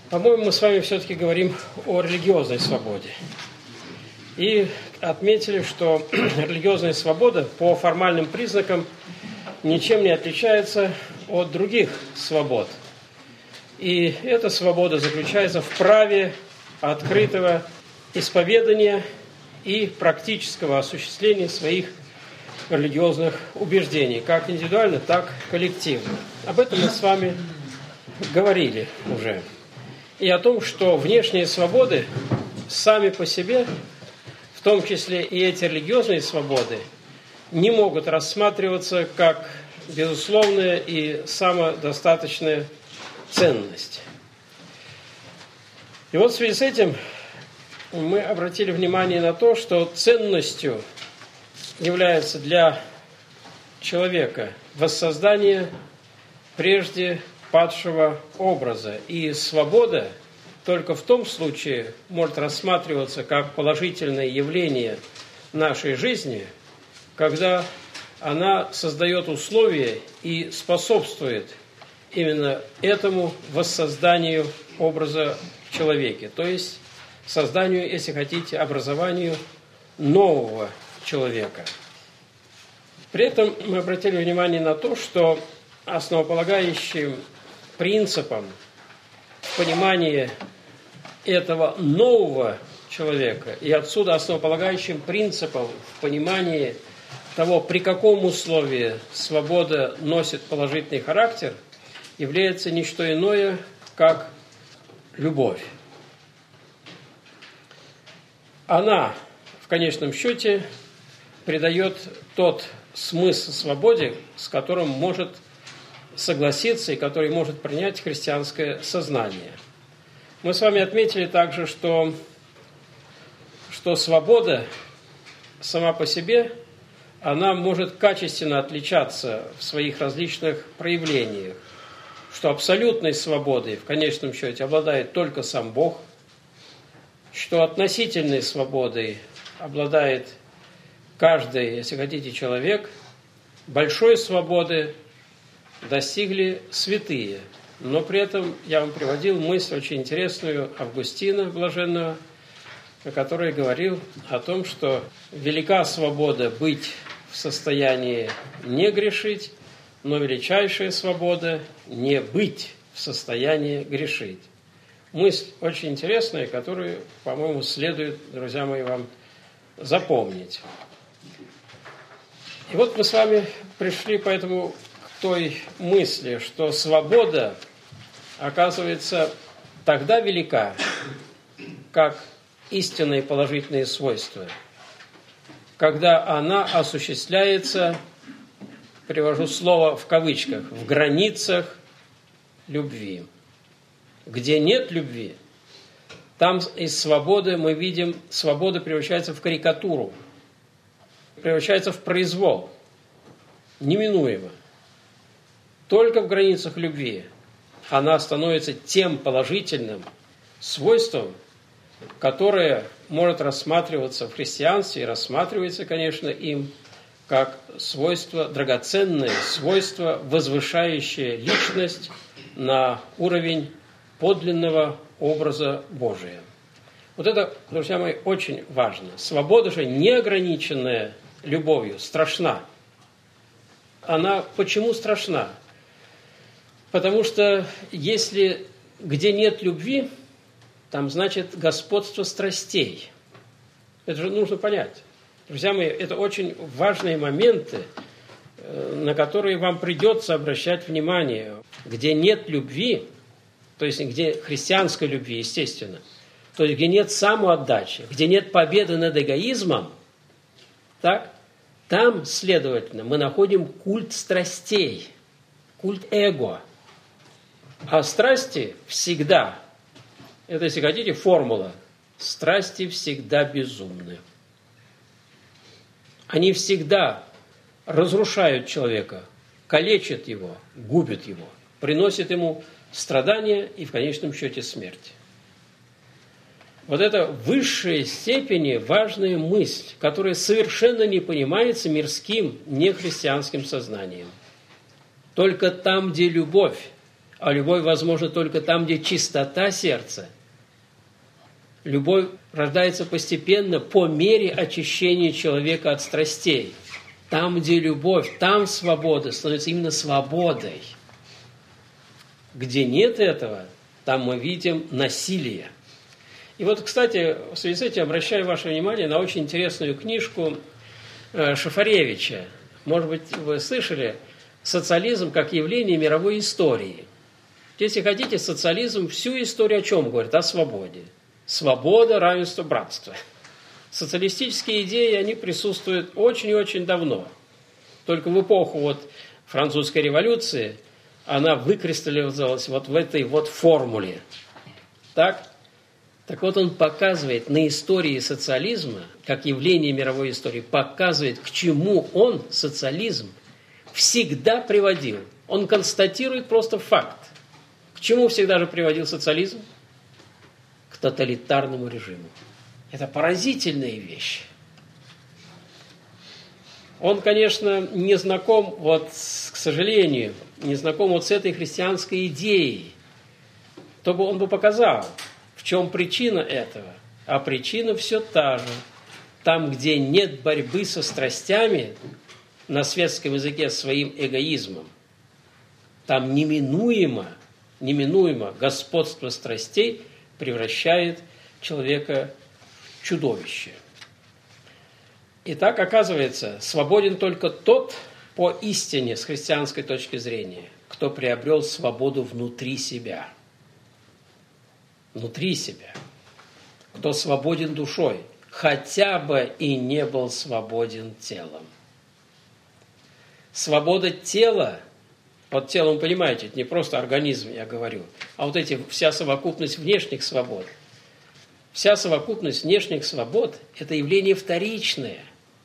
По-моему, мы с вами все-таки говорим о религиозной свободе. И отметили, что религиозная свобода по формальным признакам ничем не отличается от других свобод. И эта свобода заключается в праве открытого исповедания и практического осуществления своих религиозных убеждений, как индивидуально, так и коллективно. Об этом мы с вами говорили уже. И о том, что внешние свободы сами по себе, в том числе и эти религиозные свободы, не могут рассматриваться как безусловная и самодостаточная ценность. И вот в связи с этим мы обратили внимание на то, что ценностью является для человека воссоздание прежде падшего образа. И свобода только в том случае может рассматриваться как положительное явление нашей жизни, когда она создает условия и способствует именно этому воссозданию образа в человеке, то есть созданию, если хотите, образованию нового человека. При этом мы обратили внимание на то, что основополагающим принципом понимания этого нового человека и отсюда основополагающим принципом в понимании того, при каком условии свобода носит положительный характер, является не что иное, как любовь. Она, в конечном счете, придает тот смысл свободе, с которым может согласиться и который может принять христианское сознание. Мы с вами отметили также, что свобода сама по себе, она может качественно отличаться в своих различных проявлениях, что абсолютной свободой в конечном счете обладает только сам Бог, что относительной свободой обладает каждый, если хотите, человек, большой свободы достигли святые. Но при этом я вам приводил мысль очень интересную Августина Блаженного, который говорил о том, что велика свобода быть в состоянии не грешить, но величайшая свобода не быть в состоянии грешить. Мысль очень интересная, которую, по-моему, следует, друзья мои, вам запомнить. И вот мы с вами пришли поэтому к той мысли, что свобода, оказывается, тогда велика, как истинные положительные свойства, когда она осуществляется, привожу слово в кавычках, в границах любви. Где нет любви, там из свободы мы видим, свобода превращается в карикатуру, превращается в произвол, неминуемо. Только в границах любви она становится тем положительным свойством, которое может рассматриваться в христианстве, и рассматривается, конечно, им как свойство драгоценное, свойство, возвышающее личность на уровень подлинного образа Божия. Вот это, друзья мои, очень важно. Свобода же, неограниченная любовью, страшна. Она почему страшна? Потому что если где нет любви, там значит господство страстей. Это же нужно понять. Друзья мои, это очень важные моменты, на которые вам придется обращать внимание. Где нет любви, то есть где христианской любви, естественно, то есть где нет самоотдачи, где нет победы над эгоизмом, так, там, следовательно, мы находим культ страстей, культ эго. А страсти всегда, это, если хотите, формула, страсти всегда безумны. Они всегда разрушают человека, калечат его, губят его, приносят ему страдания и в конечном счете смерть. Вот это в высшей степени важная мысль, которая совершенно не понимается мирским, нехристианским сознанием. Только там, где любовь, А любовь возможна только там, где чистота сердца. Любовь рождается постепенно по мере очищения человека от страстей. Там, где любовь, там свобода становится именно свободой. Где нет этого, там мы видим насилие. И вот, кстати, в связи с этим обращаю ваше внимание на очень интересную книжку Шафаревича. Может быть, вы слышали «Социализм как явление мировой истории». Если хотите, социализм всю историю о чем говорит? О свободе. Свобода, равенство, братство. Социалистические идеи, они присутствуют очень и очень давно. Только в эпоху вот французской революции она выкристаллизовалась вот в этой вот формуле. Так вот он показывает на истории социализма, как явление мировой истории, показывает, к чему он, социализм, всегда приводил. Он констатирует просто факт. К чему всегда же приводил социализм? К тоталитарному режиму. Это поразительная вещь. Он, конечно, не знаком, вот, к сожалению, не знаком вот с этой христианской идеей. То бы он бы показал, в чем причина этого. А причина все та же. Там, где нет борьбы со страстями, на светском языке своим эгоизмом, там неминуемо господство страстей превращает человека в чудовище. Итак, оказывается, свободен только тот, по истине, с христианской точки зрения, кто приобрел свободу внутри себя. Внутри себя. Кто свободен душой, хотя бы и не был свободен телом. Свобода тела, под телом, понимаете, это не просто организм, я говорю, а вот вся совокупность внешних свобод. Вся совокупность внешних свобод – это явление вторичное.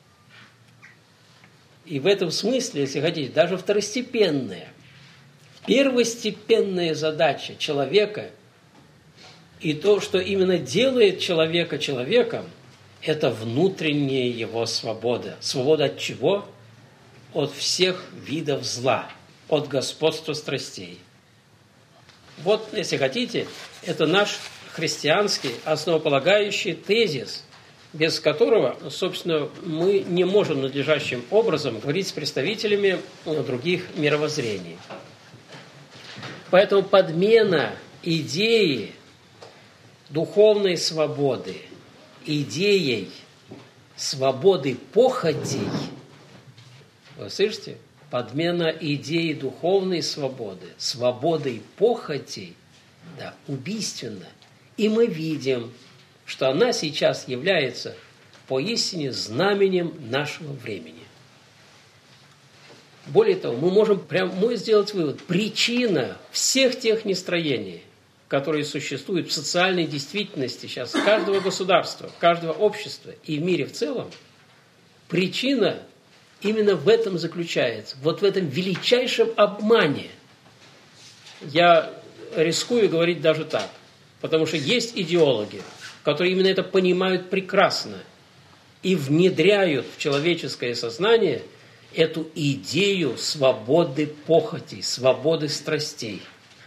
И в этом смысле, если хотите, даже второстепенное. Первостепенная задача человека и то, что именно делает человека человеком, это внутренняя его свобода. Свобода от чего? От всех видов зла, от господства страстей. Вот, если хотите, это наш христианский основополагающий тезис, без которого, собственно, мы не можем надлежащим образом говорить с представителями других мировоззрений. Поэтому подмена идеи духовной свободы идеей свободы похотей, вы слышите? Подмена идеи духовной свободы свободой похотей, да, убийственна. И мы видим, что она сейчас является поистине знаменем нашего времени. Более того, мы можем прямо сделать вывод. Причина всех тех нестроений, которые существуют в социальной действительности сейчас каждого государства, каждого общества и в мире в целом, причина именно в этом заключается, вот в этом величайшем обмане. Я рискую говорить даже так, потому что есть идеологи, которые именно это понимают прекрасно и внедряют в человеческое сознание эту идею свободы похотей, свободы страстей.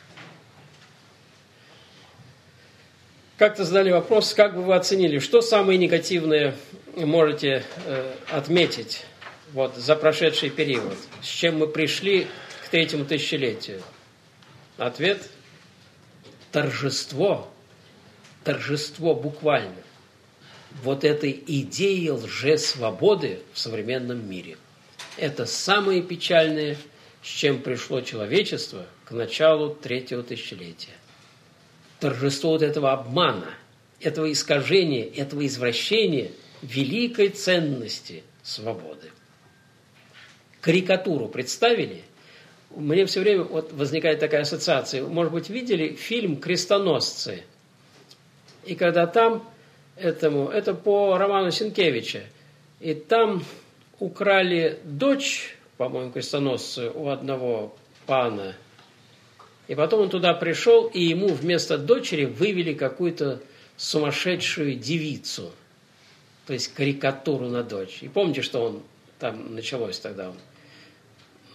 Как-то задали вопрос, как бы вы оценили, что самое негативное можете отметить вот, за прошедший период, с чем мы пришли к третьему тысячелетию? Ответ – торжество буквально вот этой идеи лжесвободы в современном мире. Это самое печальное, с чем пришло человечество к началу третьего тысячелетия. Торжество вот этого обмана, этого искажения, этого извращения великой ценности свободы. Карикатуру представили? Мне все время вот возникает такая ассоциация. Может быть, видели фильм «Крестоносцы»? И когда там, это по роману Сенкевича, и там украли дочь, по-моему, крестоносцу у одного пана, и потом он туда пришел, и ему вместо дочери вывели какую-то сумасшедшую девицу, то есть карикатуру на дочь. И помните, что он там началось тогда?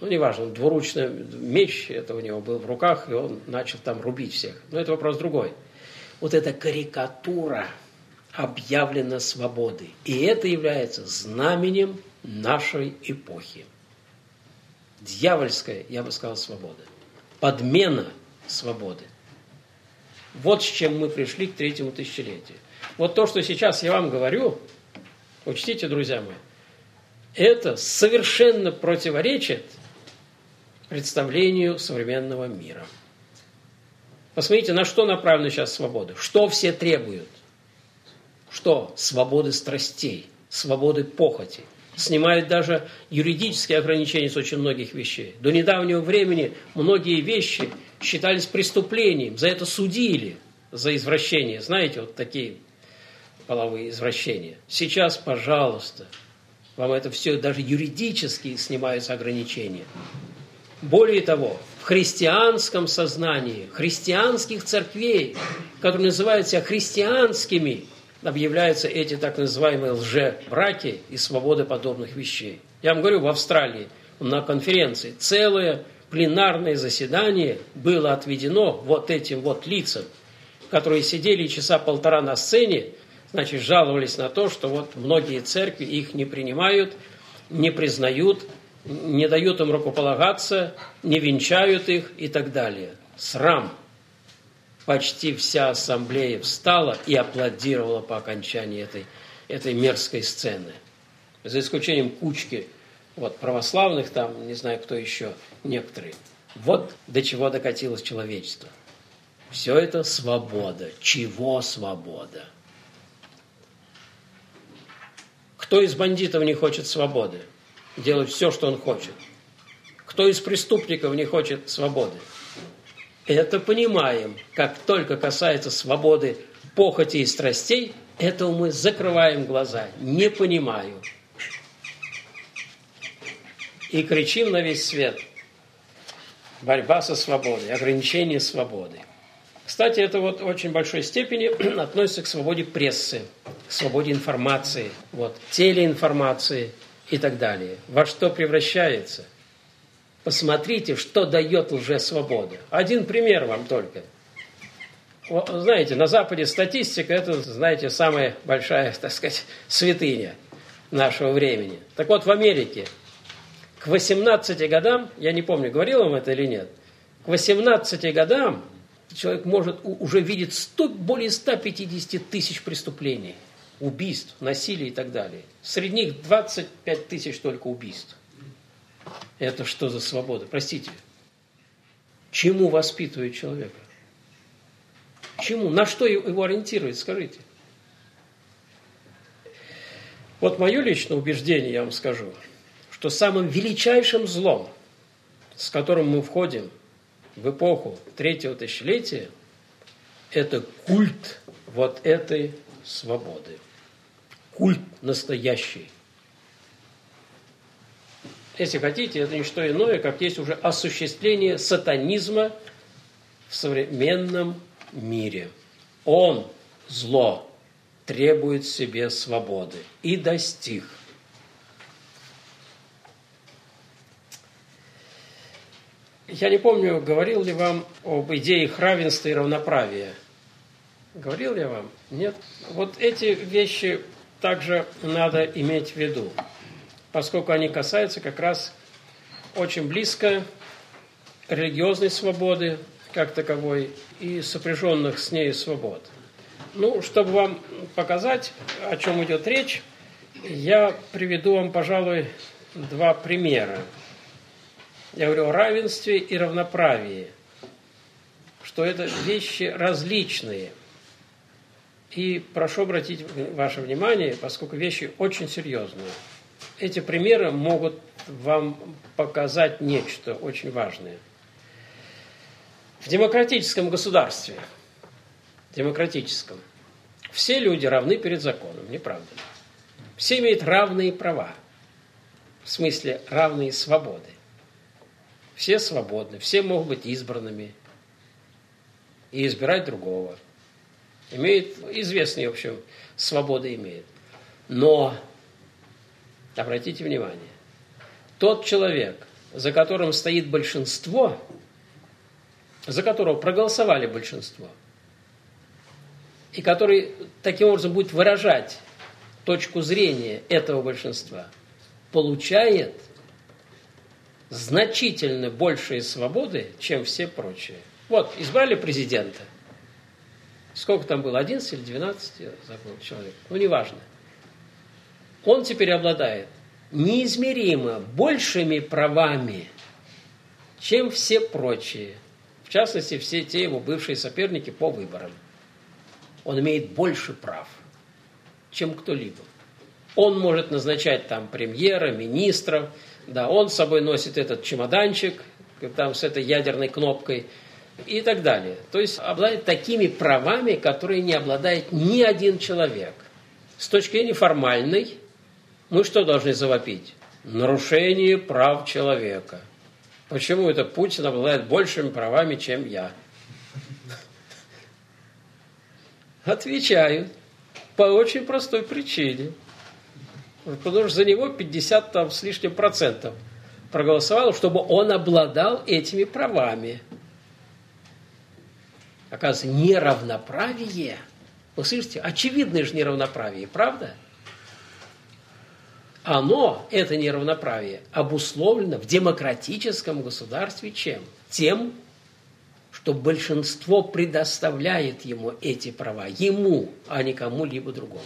Ну, неважно, двуручный меч, это у него был в руках, и он начал там рубить всех. Но это вопрос другой. Вот эта карикатура объявлена свободой. И это является знаменем нашей эпохи. Дьявольская, я бы сказал, свобода. Подмена свободы. Вот с чем мы пришли к третьему тысячелетию. Вот то, что сейчас я вам говорю, учтите, друзья мои, это совершенно противоречит представлению современного мира. Посмотрите, на что направлена сейчас свобода. Что все требуют? Что? Свободы страстей, свободы похоти. Снимают даже юридические ограничения с очень многих вещей. До недавнего времени многие вещи считались преступлением. За это судили, за извращение. Знаете, вот такие половые извращения. Сейчас, пожалуйста, вам это все, даже юридически снимаются ограничения. Более того, в христианском сознании, христианских церквей, которые называют себя христианскими, объявляются эти так называемые лжебраки и свободы подобных вещей. Я вам говорю, в Австралии на конференции целое пленарное заседание было отведено вот этим вот лицам, которые сидели часа полтора на сцене, значит, жаловались на то, что вот многие церкви их не принимают, не признают, не дают им рукополагаться, не венчают их и так далее. Срам. Почти вся ассамблея встала и аплодировала по окончании этой мерзкой сцены. За исключением кучки вот, православных, там, не знаю, кто еще, некоторые. Вот до чего докатилось человечество. Все это свобода. Чего свобода? Кто из бандитов не хочет свободы? Делать все, что он хочет. Кто из преступников не хочет свободы? Это понимаем. Как только касается свободы похоти и страстей, этого мы закрываем глаза. Не понимаю. И кричим на весь свет. Борьба со свободой, ограничение свободы. Кстати, это вот в очень большой степени относится к свободе прессы, к свободе информации, вот, телеинформации и так далее. Во что превращается? Посмотрите, что дает лжесвобода. Один пример вам только. Вот, знаете, на Западе статистика – это, знаете, самая большая, так сказать, святыня нашего времени. Так вот, в Америке к 18 годам, я не помню, говорил вам это или нет, к 18 годам человек может уже видеть более 150 тысяч преступлений, убийств, насилия и так далее. Среди них 25 тысяч только убийств. Это что за свобода? Простите. Чему воспитывает человека? Чему? На что его ориентирует? Скажите. Вот мое личное убеждение, я вам скажу, что самым величайшим злом, с которым мы входим в эпоху третьего тысячелетия, это культ вот этой свободы. Культ настоящий. Если хотите, это не что иное, как есть уже осуществление сатанизма в современном мире. Он, зло, требует себе свободы и достиг. Я не помню, говорил ли вам об идеях равенства и равноправия. Говорил я вам? Нет? Вот эти вещи также надо иметь в виду, поскольку они касаются как раз очень близко религиозной свободы, как таковой, и сопряженных с ней свобод. Ну, чтобы вам показать, о чем идет речь, я приведу вам, пожалуй, два примера. Я говорю о равенстве и равноправии, что это вещи различные. И прошу обратить ваше внимание, поскольку вещи очень серьезные. Эти примеры могут вам показать нечто очень важное. В демократическом государстве, все люди равны перед законом, не правда ли? Все имеют равные права, в смысле равные свободы. Все свободны, все могут быть избранными и избирать другого. Имеют, известные, в общем, свободы имеют. Но, обратите внимание, тот человек, за которым стоит большинство, за которого проголосовали большинство, и который таким образом будет выражать точку зрения этого большинства, получает значительно большие свободы, чем все прочие. Вот, избрали президента. Сколько там было, 11 или 12, я забыл, человек. Ну, неважно. Он теперь обладает неизмеримо большими правами, чем все прочие. В частности, все те его бывшие соперники по выборам. Он имеет больше прав, чем кто-либо. Он может назначать там премьера, министров, да, он с собой носит этот чемоданчик, там с этой ядерной кнопкой и так далее. То есть обладает такими правами, которые не обладает ни один человек. С точки зрения формальной, мы что должны завопить? Нарушение прав человека. Почему это Путин обладает большими правами, чем я? Отвечаю. По очень простой причине. Потому что за него 50 там, с лишним процентов проголосовало, чтобы он обладал этими правами. Оказывается, неравноправие. Вы слышите? Очевидное же неравноправие, правда? Оно, это неравноправие, обусловлено в демократическом государстве чем? Тем, что большинство предоставляет ему эти права. Ему, а не кому-либо другому.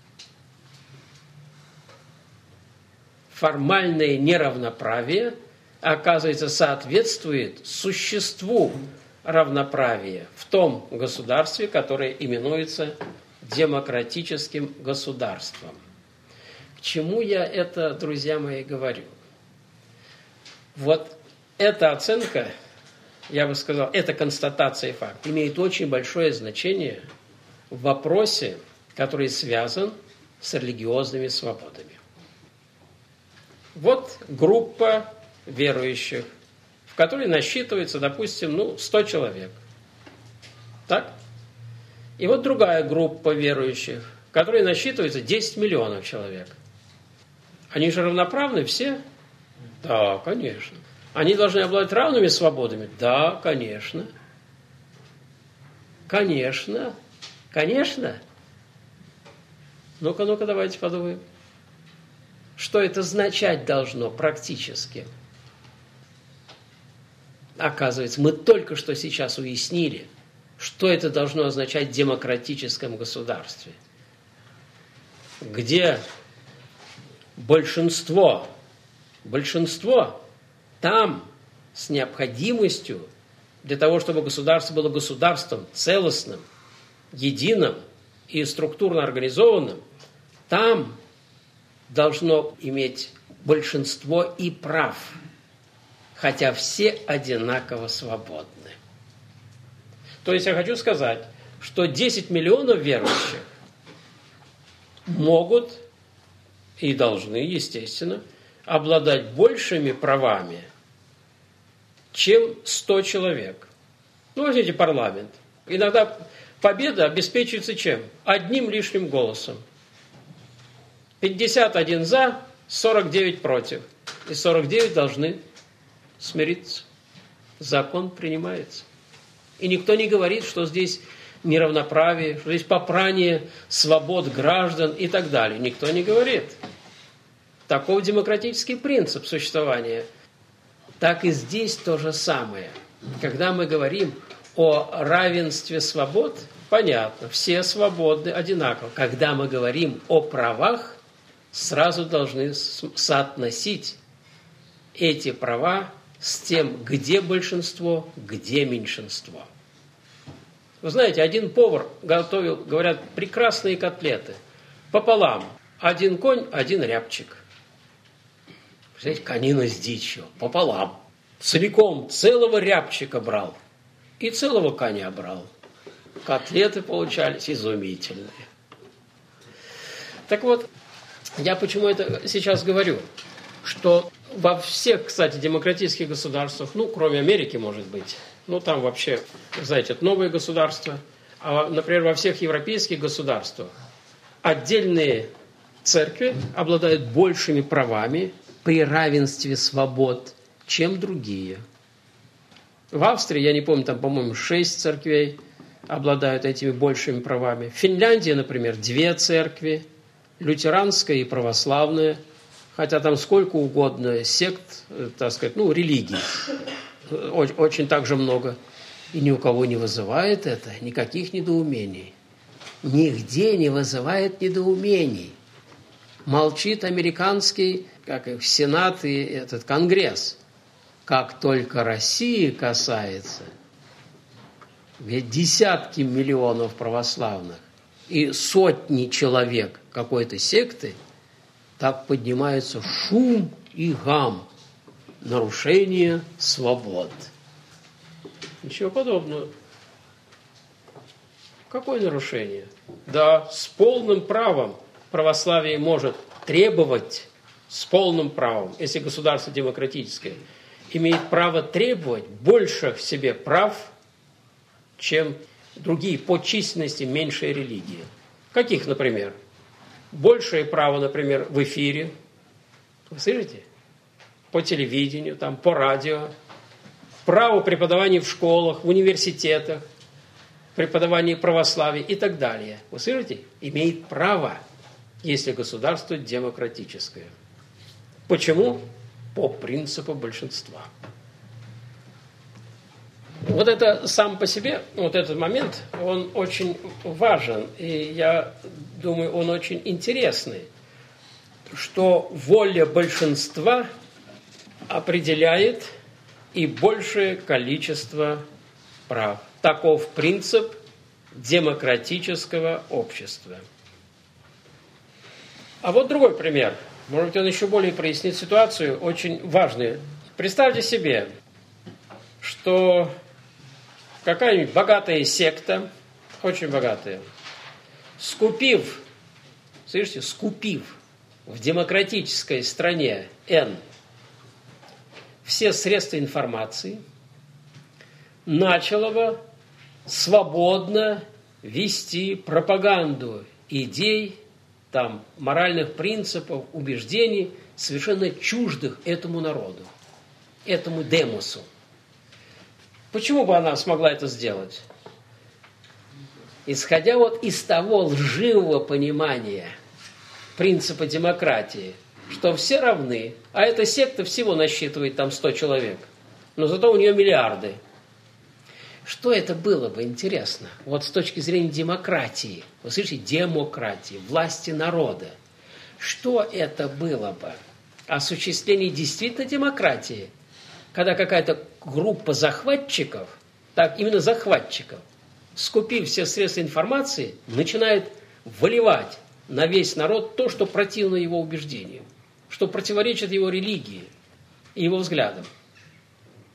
Формальное неравноправие, оказывается, соответствует существу равноправия в том государстве, которое именуется демократическим государством. К чему я это, друзья мои, говорю? Вот эта оценка, я бы сказал, эта констатация факта имеет очень большое значение в вопросе, который связан с религиозными свободами. Вот группа верующих, в которой насчитывается, допустим, 100 человек. Так? И вот другая группа верующих, в которой насчитывается 10 миллионов человек. Они же равноправны все? Да, конечно. Они должны обладать равными свободами? Да, конечно. Конечно. Конечно. Ну-ка, давайте подумаем. Что это означать должно практически? Оказывается, мы только что сейчас уяснили, что это должно означать в демократическом государстве, где большинство там с необходимостью для того, чтобы государство было государством целостным, единым и структурно организованным, там должно иметь большинство и прав, хотя все одинаково свободны. То есть я хочу сказать, что 10 миллионов верующих могут и должны, естественно, обладать большими правами, чем 100 человек. Возьмите парламент. Иногда победа обеспечивается чем? Одним лишним голосом. 51 за, 49 против. И 49 должны смириться. Закон принимается. И никто не говорит, что здесь неравноправие, что здесь попрание свобод граждан и так далее. Никто не говорит. Таков демократический принцип существования. Так и здесь то же самое. Когда мы говорим о равенстве свобод, понятно, все свободны одинаково. Когда мы говорим о правах, сразу должны соотносить эти права с тем, где большинство, где меньшинство. Вы знаете, один повар готовил, говорят, прекрасные котлеты. Пополам. Один конь, один рябчик. Представляете, конина с дичью. Пополам. Целиком целого рябчика брал. И целого коня брал. Котлеты получались изумительные. Так вот, я почему это сейчас говорю? Что во всех, кстати, демократических государствах, кроме Америки, может быть, там вообще, знаете, это новые государства, а, например, во всех европейских государствах отдельные церкви обладают большими правами при равенстве свобод, чем другие. В Австрии, я не помню, там, по-моему, 6 церквей обладают этими большими правами. В Финляндии, например, 2 церкви, лютеранская и православная, хотя там сколько угодно сект, так сказать, религий, очень также много. И ни у кого не вызывает это никаких недоумений. Нигде не вызывает недоумений. Молчит американский, Сенат и этот Конгресс. Как только России касается, ведь десятки миллионов православных и сотни человек какой-то секты, так поднимается шум и гам. Нарушение свобод. Ничего подобного. Какое нарушение? Да, с полным правом православие может требовать, с полным правом, если государство демократическое, имеет право требовать больше в себе прав, чем другие по численности меньшие религии. Каких, например? Большее право, например, в эфире. Вы слышите? По телевидению, там, по радио. Право преподавания в школах, в университетах, преподавание православия и так далее. Вы слышите? Имеет право, если государство демократическое. Почему? По принципу большинства. Вот это сам по себе, вот этот момент, он очень важен, и я думаю, он очень интересный, что воля большинства определяет и большее количество прав. Таков принцип демократического общества. А вот другой пример. Может быть, он еще более прояснит ситуацию, очень важный. Представьте себе, что какая-нибудь богатая секта, очень богатая, скупив в демократической стране N все средства информации, начала бы свободно вести пропаганду идей, там, моральных принципов, убеждений, совершенно чуждых этому народу, этому демосу. Почему бы она смогла это сделать? Исходя вот из того лживого понимания принципа демократии, что все равны, а эта секта всего насчитывает там 100 человек, но зато у нее миллиарды. Что это было бы интересно? Вот с точки зрения демократии, вы слышите, демократии, власти народа. Что это было бы? Осуществление действительно демократии, когда какая-то группа захватчиков, так именно захватчиков, скупив все средства информации, начинает выливать на весь народ то, что противно его убеждениям, что противоречит его религии и его взглядам.